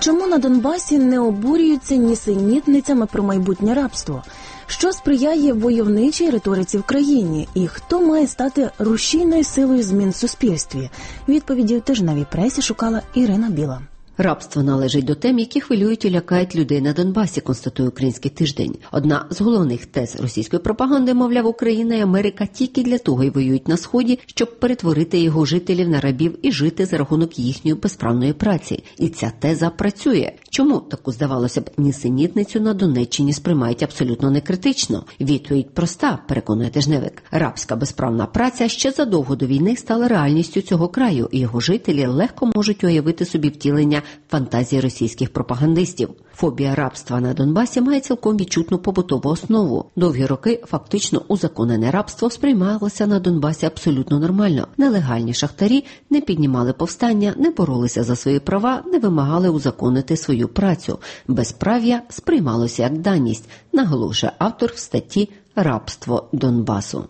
Чому на Донбасі не обурюються нісенітницями про майбутнє рабство? Що сприяє войовничій риториці в країні? І хто має стати рушійною силою змін в суспільстві? Відповіді в тижневій пресі шукала Ірина Біла. Рабство належить до тем, які хвилюють і лякають людей на Донбасі, констатує Український тиждень. Одна з головних тез російської пропаганди, мовляв, Україна і Америка тільки для того й воюють на Сході, щоб перетворити його жителів на рабів і жити за рахунок їхньої безправної праці. І ця теза працює. Чому таку, здавалося б, нісенітницю на Донеччині сприймають абсолютно некритично? Відповідь проста, переконує тижневик. Рабська безправна праця ще задовго до війни стала реальністю цього краю, і його жителі легко можуть уявити собі втілення фантазії російських пропагандистів. Фобія рабства на Донбасі має цілком відчутну побутову основу. Довгі роки фактично узаконене рабство сприймалося на Донбасі абсолютно нормально. Нелегальні шахтарі не піднімали повстання, не боролися за свої права, не вимагали узаконити свою працю. Безправ'я сприймалося як даність, наголошує автор в статті «Рабство Донбасу».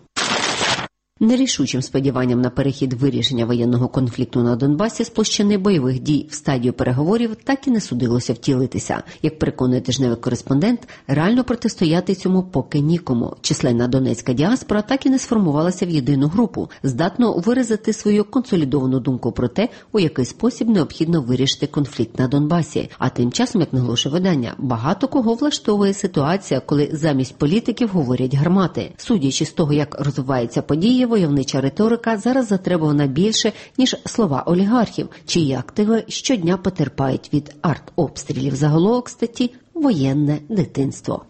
Нерішучим сподіванням на перехід вирішення воєнного конфлікту на Донбасі з площини бойових дій в стадію переговорів так і не судилося втілитися. Як переконує тижневий кореспондент, реально протистояти цьому поки нікому. Численна донецька діаспора так і не сформувалася в єдину групу, здатну виразити свою консолідовану думку про те, у який спосіб необхідно вирішити конфлікт на Донбасі. А тим часом, як наголошує видання, багато кого влаштовує ситуація, коли замість політиків говорять гармати. Судячи з того, як розвиваються події, войовнича риторика зараз затребувана більше, ніж слова олігархів, чиї активи щодня потерпають від артобстрілів. Заголовок статті «Воєнне дитинство».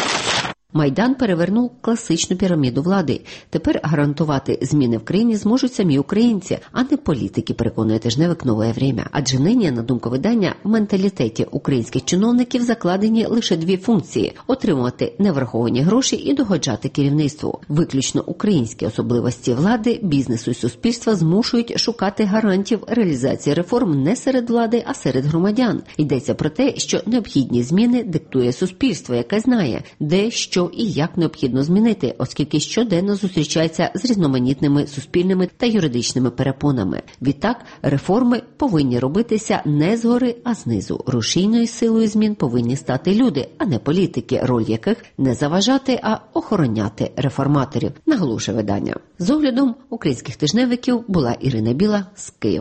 Майдан перевернув класичну піраміду влади. Тепер гарантувати зміни в країні зможуть самі українці, а не політики, переконує тижневик «Нове время». Адже нині, на думку видання, в менталітеті українських чиновників закладені лише дві функції – отримувати невраховані гроші і догоджати керівництву. Виключно українські особливості влади, бізнесу і суспільства змушують шукати гарантів реалізації реформ не серед влади, а серед громадян. Йдеться про те, що необхідні зміни диктує суспільство, яке знає, де, що і як необхідно змінити, оскільки щоденно зустрічається з різноманітними суспільними та юридичними перепонами. Відтак, реформи повинні робитися не згори, а знизу. Рушійною силою змін повинні стати люди, а не політики, роль яких не заважати, а охороняти реформаторів, наголошує видання. З оглядом українських тижневиків була Ірина Біла з Києва.